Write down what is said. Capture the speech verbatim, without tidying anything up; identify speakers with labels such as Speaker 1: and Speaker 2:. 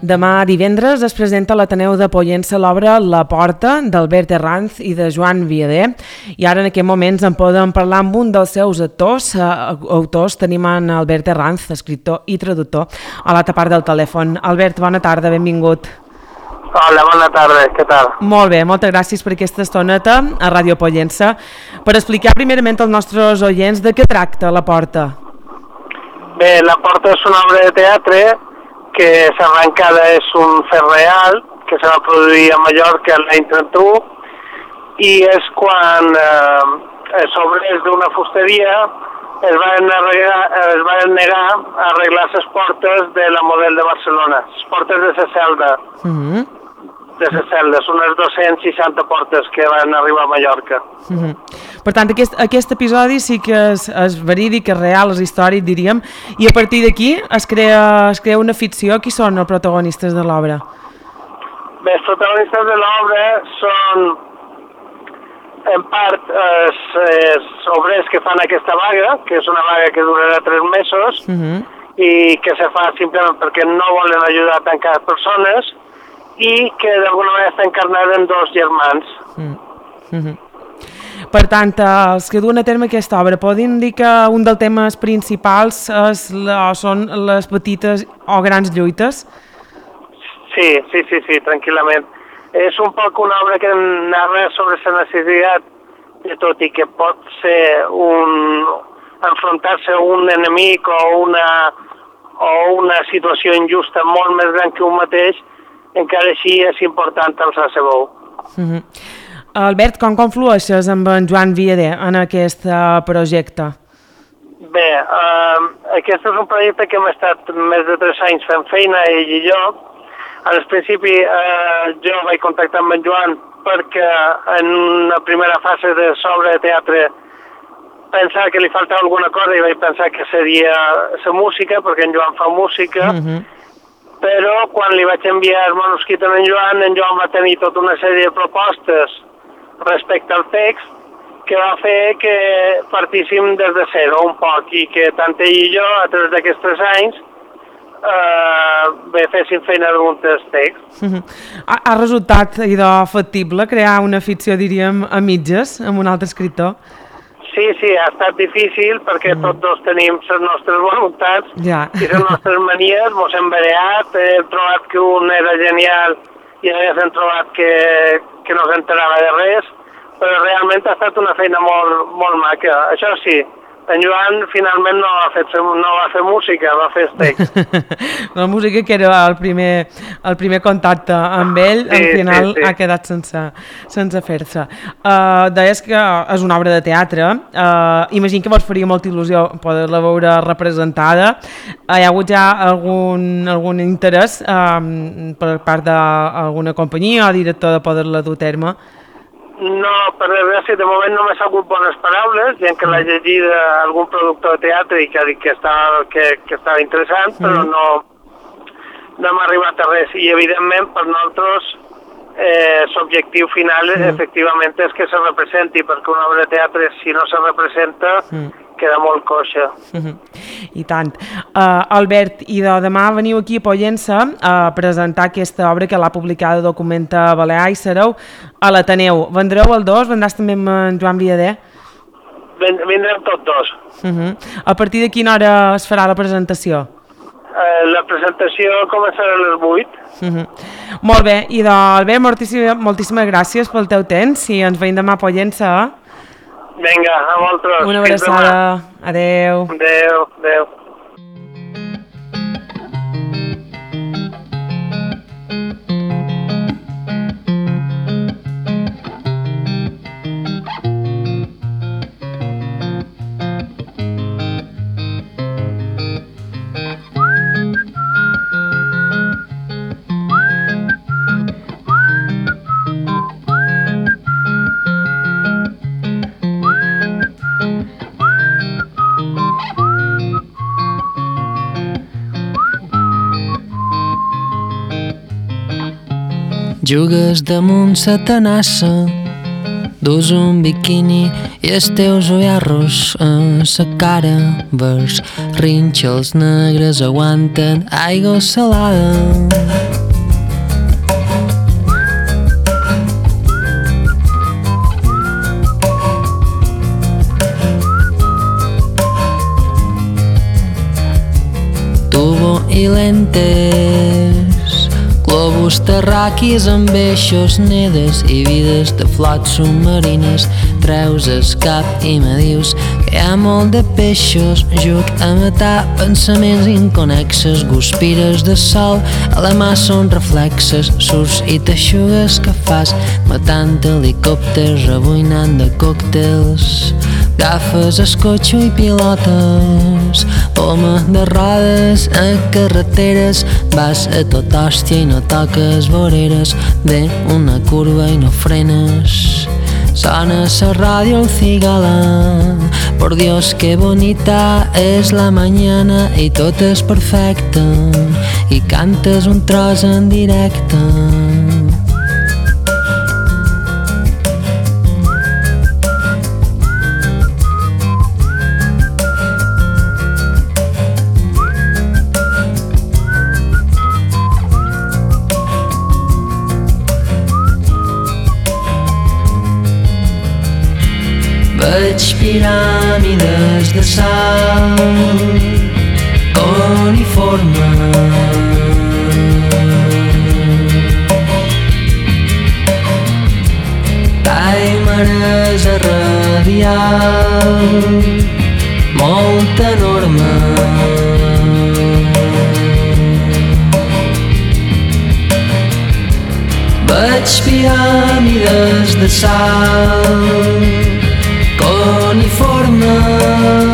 Speaker 1: Demà divendres es presenta a l'Ateneu de Pollença l'obra La Porta, d'Albert Herranz i de Joan Viader, i ara en aquest moments en podem parlar amb un dels seus actors. Autors tenim en Albert Herranz, escriptor i traductor, a l'altra part del telèfon. Albert, bona tarda, benvingut.
Speaker 2: Hola, bona tarda, què tal?
Speaker 1: Molt bé, moltes gràcies per aquesta estoneta a Ràdio Pollença. Per explicar primerament als nostres oients de què tracta La Porta.
Speaker 2: Bé, La Porta és una obra de teatre que s'arrencada és un fet real, que se va produir a Mallorca l'any trenta-u, i és quan eh, els obrers d'una fusteria es van, arreglar, es van negar a arreglar les portes de la Model de Barcelona, les portes de la Celda.
Speaker 1: Uh-huh.
Speaker 2: De les celdes, unes dos-centes seixanta portes que van arribar a Mallorca.
Speaker 1: Uh-huh. Per tant, aquest, aquest episodi sí que és, és verídic, és real, és històric, diríem, i a partir d'aquí es, crea, es crea una ficció. Qui són els protagonistes de l'obra?
Speaker 2: Bé, els protagonistes de l'obra són, en part, els, els obrers que fan aquesta vaga, que és una vaga que durarà tres mesos, uh-huh. i que se fa simplement perquè no volen ajudar a tancar persones, i que d'alguna manera està encarnada en dos germans.
Speaker 1: Mm. Mm-hmm. Per tant, els que duen a terme aquesta obra, poden dir que un dels temes principals és la, són les petites o grans lluites?
Speaker 2: Sí, sí, sí, sí, tranquil·lament. És un poc una obra que narra sobre la necessitat de tot i que pot ser un enfrontar-se a un enemic o una, o una situació injusta molt més gran que un mateix, encara així és important alçar-se veu.
Speaker 1: Uh-huh. Albert, com conflueixes amb en Joan Viader en aquest uh, projecte?
Speaker 2: Bé, uh, aquest és un projecte que hem estat més de tres anys fent feina, ell i jo. Al principi uh, jo vaig contactar amb en Joan perquè en una primera fase de sobre de teatre pensava que li faltava alguna cosa i vaig pensar que seria la música, perquè en Joan fa música. Uh-huh. Però quan li vaig enviar el manuscrit a en Joan, en Joan va tenir tota una sèrie de propostes respecte al text que va fer que partíssim des de zero un poc i que tant ell i jo, a través d'aquests tres anys, eh, bé, féssim feina damunt del text.
Speaker 1: Uh-huh. ha, ha resultat idò factible crear una ficció, diríem, a mitges, amb un altre escriptor?
Speaker 2: Sí, sí, ha estat difícil perquè mm. tots dos tenim les nostres voluntats
Speaker 1: ja.
Speaker 2: i les nostres manies, mos hem vereat, hem trobat que un era genial i llavors hem trobat que, que no s'enterava de res, però realment ha estat una feina molt, molt maca. Això sí, en Joan finalment no va fer, no va fer música, va fer text.
Speaker 1: La música que era el primer, el primer contacte amb ell, sí, al final sí, sí. ha quedat sense, sense fer-se. Uh, deies que és una obra de teatre, uh, imagino que vos faria molta il·lusió poder-la veure representada. Uh, hi ha hagut ja algun, algun interès um, per part d'alguna companyia o director de poder-la dur a terme?
Speaker 2: No, per desgràcia, de moment no m'ha sabut bones paraules, gent que l'ha llegit algun productor de teatre i que ha dit que estava, que, que estava interessant, mm. però no, no hem arribat a res. I evidentment per nosaltres eh, l'objectiu final mm. efectivament és que se representi, perquè una obra de teatre si no se representa mm. queda molt coixa.
Speaker 1: Mm-hmm. I tant. Uh, Albert, i de demà veniu aquí a Pollença a presentar aquesta obra que l'ha publicada Documenta Balear i sereu a l'Ateneu. Vendreu el dos? Vendràs també amb en Joan Viader?
Speaker 2: Vindrem tots dos.
Speaker 1: Uh-huh. A partir de quina hora es farà la presentació?
Speaker 2: Uh, la presentació començarà a les vuit.
Speaker 1: Uh-huh. Molt bé, i d'Albert, moltíssimes, moltíssimes gràcies pel teu temps i ens veiem demà a Pollença.
Speaker 2: Vinga, a vosaltres.
Speaker 1: Una abraçada. Adeu.
Speaker 2: Adeu, adeu.
Speaker 3: Jugues damunt sa tenassa Dus un biquini i els teus ullarros a sa cara, vers rínxols negres aguanten aigua salada. Tubo i lentes, globus terraquis amb eixos nedes i vides de flots submarines. Treus el cap i me dius que hi ha molt de peixos. Juc a matar pensaments inconexes, guspires de sol a la mà són reflexes. Surts i t'aixugues que fas matant helicòpters, rebuinant de còctels. Agafes el cotxe i pilotes, poma de rodes a carreteres. Vas a tot hòstia i no toques voreres, ve una curva i no frenes. Sona la ràdio el cigala, por Dios que bonita és la mañana i tot és perfecte, i cantes un tros en directe. Veig piràmides de sal uniformes, taimeres a radial molt enorme. Veig piràmides de sal uniforme,